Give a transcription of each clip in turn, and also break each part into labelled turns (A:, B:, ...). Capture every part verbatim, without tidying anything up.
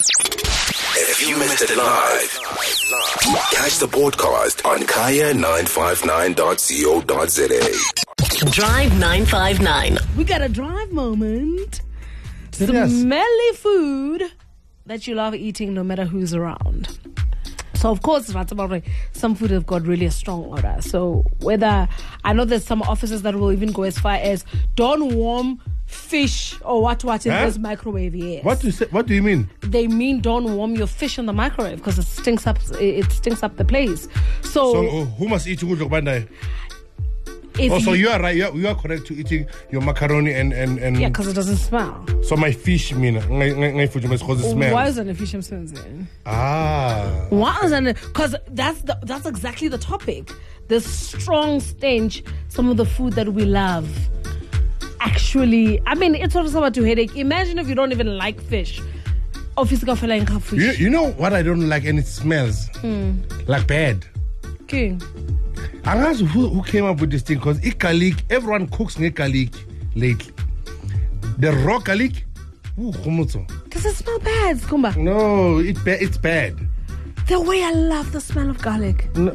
A: If you missed it live, catch the podcast on kaya nine five nine dot co dot za.
B: Drive nine five nine.
C: We got a drive moment.
D: Serious?
C: Smelly food that you love eating no matter who's around. So, of course, some food have got really a strong odor. So, whether, I know there's some offices that will even go as far as don't warm fish or what what in
D: Huh?
C: this microwave. Yes.
D: What do you say, what do you mean?
C: They mean don't warm your fish in the microwave because it stinks up. It stinks up the place. So,
D: So uh, who must eat ukudla kubanda?
C: if
D: Oh, so
C: you,
D: you are right. You are, you are correct to eating your macaroni and and and.
C: yeah, because it doesn't smell.
D: So my fish, mina, ngai ngai ngai futhi because it smells.
C: Why isn't a fish smells in?
D: Ah.
C: Why isn't it? Because that's the, that's exactly the topic. The strong stench. Some of the food that we love. Actually, I mean, it's also about to headache. Imagine if you don't even like fish. Obviously, fish.
D: You, you know what I don't like, and it smells like bad.
C: Okay.
D: I asked who, who came up with this thing because garlic, everyone cooks with garlic lately. The raw garlic, ooh, khumutso.
C: Does it smell bad, Skumba?
D: No, it ba- it's bad.
C: The way I love the smell of garlic.
D: No,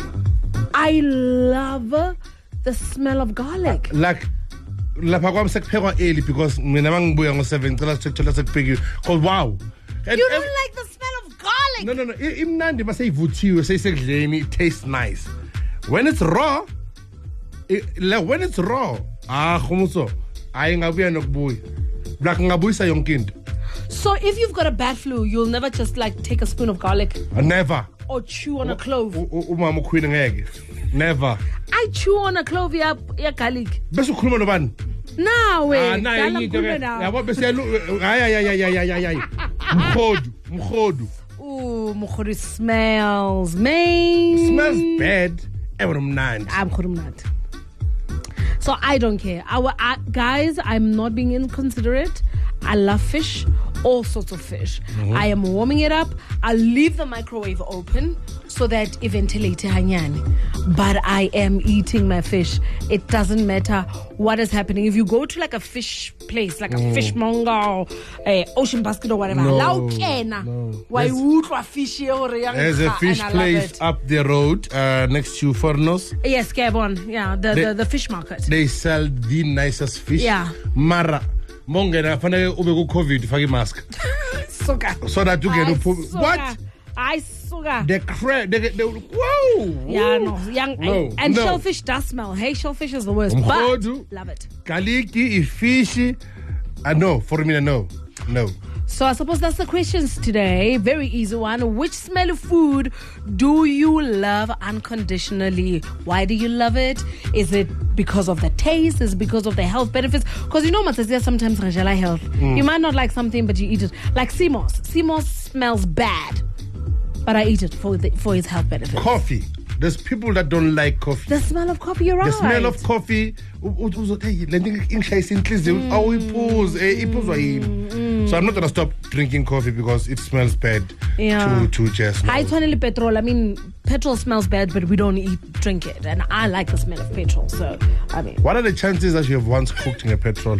C: I love the smell of garlic.
D: like lapha kwami sekuphekwa early because mina mangibuya ngo seven cela sikuthola sekuphekile because wow. And
C: You don't
D: ev-
C: like the smell of garlic?
D: No, no, no. I- Imnandi maseyivuthiwe seyisekudleni, it tastes nice. When it's raw, it, like when it's raw, ah, khumutso, ayi ngabuya nokubuya. Like ngabuyisa yonke into.
C: So if you've got a bad flu, you'll never just like take a spoon of garlic
D: Never.
C: or chew on a clove.
D: U- u- Umama ukhwini ngeke. Never.
C: I chew on a clove, yeah, yeah, garlic.
D: Bese ukhuluma nobani?
C: Now, wait.
D: Ah, nayo enye into ke. Yabo bese yalu hayi hayi hayi hayi hayi. Mkhodu, mkhodu.
C: Ooh, Mukhuri smells, man.
D: Smells bad. Evermnandi.
C: I'm Khurumnat. So I don't care. Our I, guys, I'm not being inconsiderate. I love fish, all sorts of fish.
D: Mm-hmm.
C: I am warming it up. I'll leave the microwave open so that eventually hanyani. But I am eating my fish. It doesn't matter what is happening. If you go to like a fish place, like a fishmonger or a ocean basket or whatever,
D: No,
C: lao kena.
D: no.
C: Why
D: There's-
C: would wa fish here or yang
D: There's a
C: kha,
D: fish
C: and I love
D: place
C: it.
D: up the road uh, next to Furnos.
C: Yes, Gabon. Yeah, the,
D: They-
C: the the fish market.
D: They sell the nicest fish.
C: Yeah.
D: Mara mongena fanele ube ku COVID fake mask
C: Sugar.
D: so that you
C: I
D: can put
C: sugar.
D: what
C: I sugar.
D: the crab they, they, whoa
C: Yeah, no, young
D: No,
C: and
D: no.
C: shellfish does smell. Hey, shellfish is the worst,
D: Umkhodu.
C: but love it.
D: garlic fish uh, no for me no no
C: So I suppose that's the questions today. Very easy one. Which smelly food do you love unconditionally? Why do you love it? Is it because of the taste? Is it because of the health benefits? Because you know, Matazia, sometimes Rajala health. You might not like something, but you eat it. Like sea moss. Sea moss smells bad, but I eat it for the, for its health benefits.
D: coffee. There's people that don't like coffee.
C: The smell of coffee, you're right.
D: The smell of coffee u- u- uzothi, "Hey, le nto ingishayisa inhliziyo awuyiphuze eh, iphuzwa yini?" So I'm not gonna stop drinking coffee because it smells bad
C: Yeah.
D: to to just
C: I
D: know.
C: totally petrol. I mean, petrol smells bad, but we don't eat, drink it. And I like the smell of petrol. So, I mean.
D: What are the chances that you have once cooked in a petrol?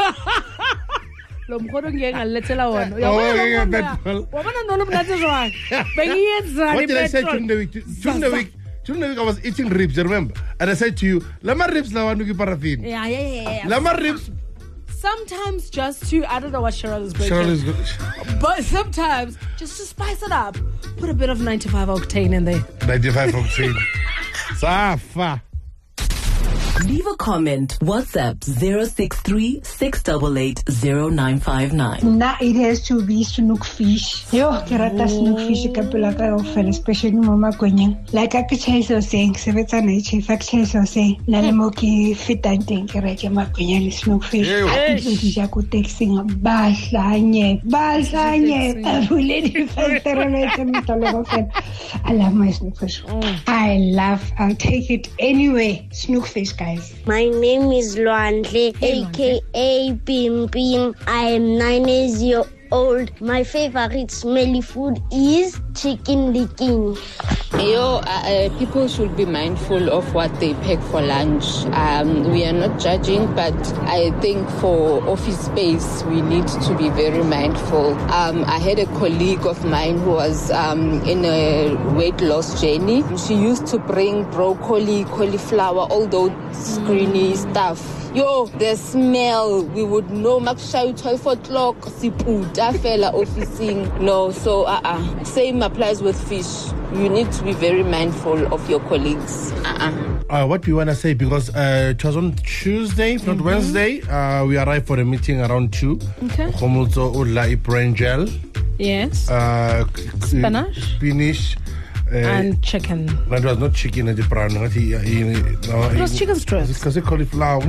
C: Lo mkhodo ngeke ngalethela wona.
D: Oh,
C: Uyabona lo
D: yeah,
C: mkhodo?
D: petrol.
C: Wabona nalo mngathi jwang? Bengiyenzani
D: What did I say
C: petrol?
D: during the week? During the week, during the week I was eating ribs, you remember? And I said to you, lama ribs la wanuki paraffin.
C: Yeah, yeah, yeah, yeah.
D: Lama ribs.
C: Sometimes just to, I don't know what Cheryl is breaking.
D: Cheryl is good.
C: But sometimes, just to spice it up, put a bit of ninety-five octane in there.
D: ninety-five octane. Safa.
B: Leave a comment. WhatsApp zero six three six eight eight zero nine five nine.
E: Now it has to be snook fish. Yo, kerata snook fish kapula ka offer, especially mama kwenyang. Like I could say so saying, sebeta na ichi fact say so saying. Lale mo ki fit and think kereke ma kwenyang snook fish.
D: Ew.
E: I think so dija ko texting bahlanye, bahlanye. Abuledi factor me tolo fen. I love my snook fish. I love. I'll take it anyway. Snook fish, guys.
F: My name is Luandle, aka Pim Pim. I am nine years old. My favorite smelly food is chicken licking.
G: Yo, uh, uh, people should be mindful of what they pack for lunch. Um, we are not judging, but I think for office space, we need to be very mindful. Um, I had a colleague of mine who was um, in a weight loss journey. She used to bring broccoli, cauliflower, all those screeny stuff. Yo, the smell, we would know makushayu twelve o'clock, siputa fela officing. No, so uh-uh. Same applies with fish. You need to be very mindful of your colleagues. Uh-uh.
D: Uh, what we want to say, because uh, it was on Tuesday, not mm-hmm. Wednesday, uh, we arrived for a meeting around two.
C: Okay.
D: Khomotso udla ibrinjal.
C: Yes.
D: Uh,
C: Spinach.
D: Spinach. Uh,
C: and chicken.
D: That was not chicken at the brown. It
C: was chicken strips.
D: Because it cauliflower.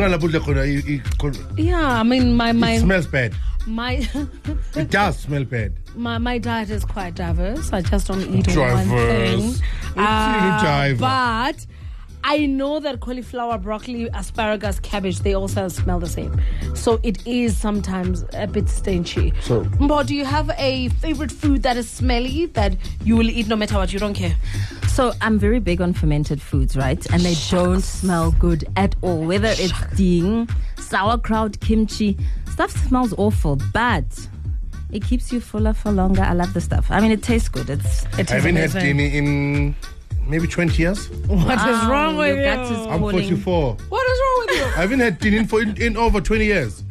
C: Yeah, I mean, my my
D: it smells bad.
C: My
D: it does smell bad.
C: My my diet is quite diverse. I just don't eat
D: diverse.
C: one thing.
D: Uh,
C: but I know that cauliflower, broccoli, asparagus, cabbage, they also smell the same. So it is sometimes a bit stanky.
D: So,
C: Mbo, do you have a favorite food that is smelly that you will eat no matter what? You don't care?
B: So I'm very big on fermented foods, right? And they Shucks. don't smell good at all. Whether it's ding, sauerkraut, kimchi, stuff smells awful, but it keeps you fuller for longer. I love the stuff. I mean, it tastes good. It's it
D: I haven't had dinner in maybe twenty years.
C: What wow, is wrong with you?
D: I'm forty-four.
C: What is wrong with you?
D: I haven't had dinner for in, in over twenty years.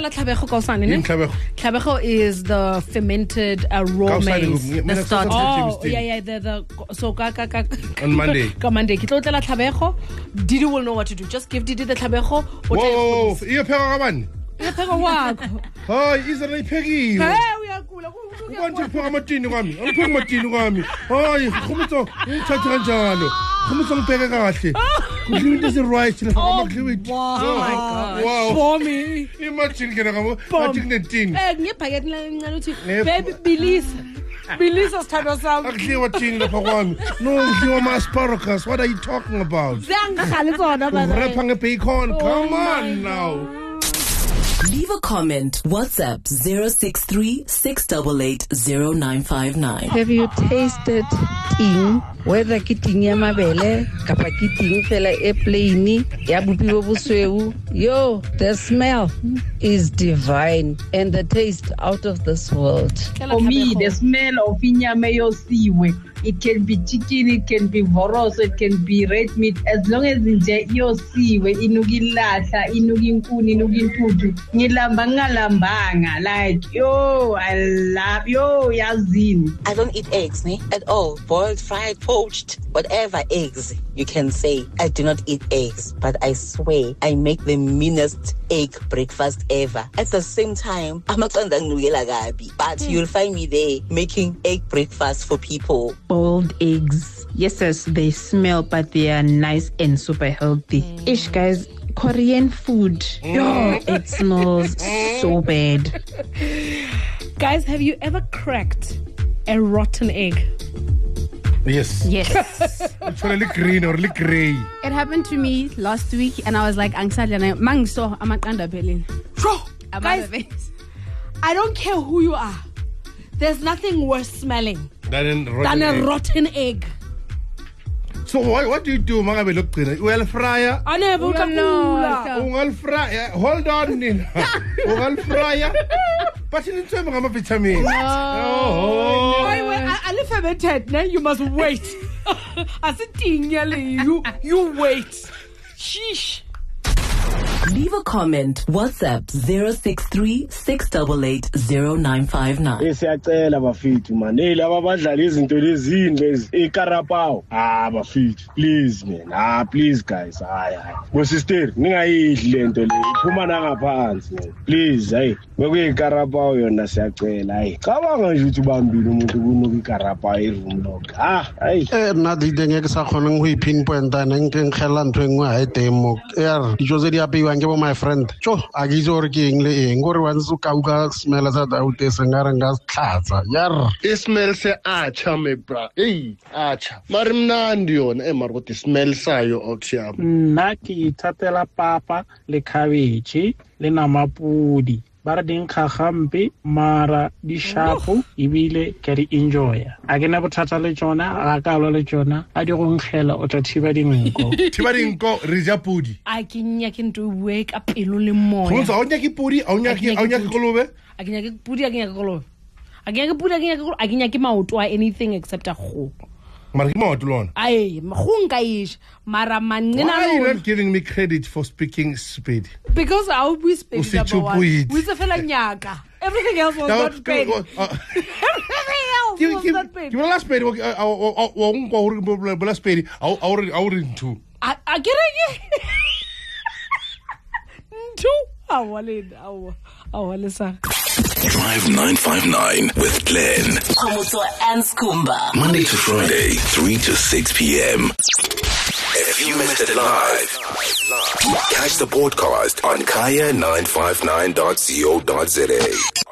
C: Tlhabego is the fermented uh, raw maize.
B: The starter.
C: Oh, yeah, yeah. The, the, so, ka, ka, ka,
D: on Monday.
C: On Monday. Tlhabego, Didi will know what to do. Just give Didi the tlhabego.
D: Whoa, whoa, whoa. Hayi izana iphekile.
C: Hey uyakula.
D: Ukwanje pheka amatini kwami. Angipheki amatini kwami. Hayi khumutso ngithatha kanjalo. Khumutso ngipheke kahle. Kudliwa into esi-right lapha amakliwi.
C: Oh my god.
D: Wow.
C: For me.
D: Imagine ke ngamo athi kunetini.
C: Eh ngiyebhaketi lencane uthi baby bilisa. Bilisa sithando sami.
D: Akudliwa tini lapha kwami. No kudliwa ama asparagus. What are you talking about?
C: Ziyangihali zona bana.
D: Wrap ngebacon. Come on now.
B: Leave a comment. WhatsApp zero six three, six eight eight, zero nine five nine.
H: Have you tasted ting? Whether ke ting ya mabele, kapa ke ting fela e plain, ya bupi bo bosweu. Yo, the smell is divine and the taste out of this world.
I: For me, the smell of inyama yosiwe. It can be chicken, it can be voros, it can be red meat. As long as nje yosiwe, inugi lata, inugi nkuni, inugi mputu. Ngilamba ngalambanga. Like, yo, I love, yo, yazini.
J: I don't eat eggs, ne? At all. Boiled, fried, poached, whatever eggs you can say. I do not eat eggs, but I swear I make the meanest egg breakfast ever. At the same time, I'm not but you'll find me there making egg breakfast for people.
K: Boiled eggs. Yes, yes, they smell, but they are nice and super healthy. Mm. Ish, guys, Korean food. Mm. Yo, it smells so bad.
C: Guys, have you ever cracked a rotten egg?
D: Yes.
K: Yes.
D: It's really green or like gray.
L: It happened to me last week, and I was like, "Angsadla, mang so I'm a belly."
C: Guys, I don't care who you are. There's nothing worse smelling
D: than,
C: than a
D: egg.
C: rotten egg.
D: So what what do you do, Mangabe look green? Well fryer.
C: I never
D: Well fryer. Hold on, Nina. Well fryer. But you need to have a vitamin.
C: No. Oh. Wait, wait, I, I live fermented. Now you must wait. I said, you you wait. Sheesh.
B: Leave a comment. WhatsApp zero six three, six eight eight, zero nine five nine.
M: Siyacela bafethu man. Hey laba badlala izinto lezini lezi ikarapao. Ah bafethu, please man. Ah please guys. Hayi hayi. Bo sister, ningayidli lento le. Iphuma ngaphansi man. Please, hey. Bekuyikarapao yona siyacela. Hayi. Cabanga nje ukuthi ubambile umuntu kunuka ikarapao eroom log. Ah, hayi.
N: Eh nathi ngeke sakhona ngiyipinpointa ngengkhela ntwe ngwe ha demo. Er, dijoze di apiwa ngebo my friend. Cho, akizo re ke eng le eng gore once o ka uka smell sa da ute sengara nga tlhatsa. Yar.
O: It smells se acha me bra. Hey, acha. Mari mnandi yona, eh mari ukuthi smell sayo okshiyama.
P: Nna ke ithatela papa le cabbage le namapudi. ba re di nkga gampe mara di shapo ebile ke di enjoya a ke na bothata le tsona ga ka lo le tsona a di go nkgela o tla thiba dinko
D: thiba dinko re ja pudi
C: a ke nya ke ntwe bue ka pelo le moya
D: go ntse a o nya ke pudi a o nya ke a o nya ke kolobe
C: a ke nya ke pudi a ke nya ke kolobe a ke nya ke pudi a ke nya ke kolobe a ke nya ke maoto a anything except a go
D: mara ke maoto lona
C: ai go nka ish mara manena
D: why are you not giving me credit for speaking Sepedi
C: because I will be Sepedi
D: number one
C: we se fela nyaka everything else was not paid everything else was not paid
D: ke bola Sepedi wa ngwa hore bola Sepedi a o re a o re nthu
C: a ke re ke nthu a wale a wale sa
A: Drive nine five nine with Glenn.
Q: Khomotso and Skumba.
A: Monday to Friday, three to six p.m. If you missed it live, catch the podcast on kaya nine five nine dot co dot za.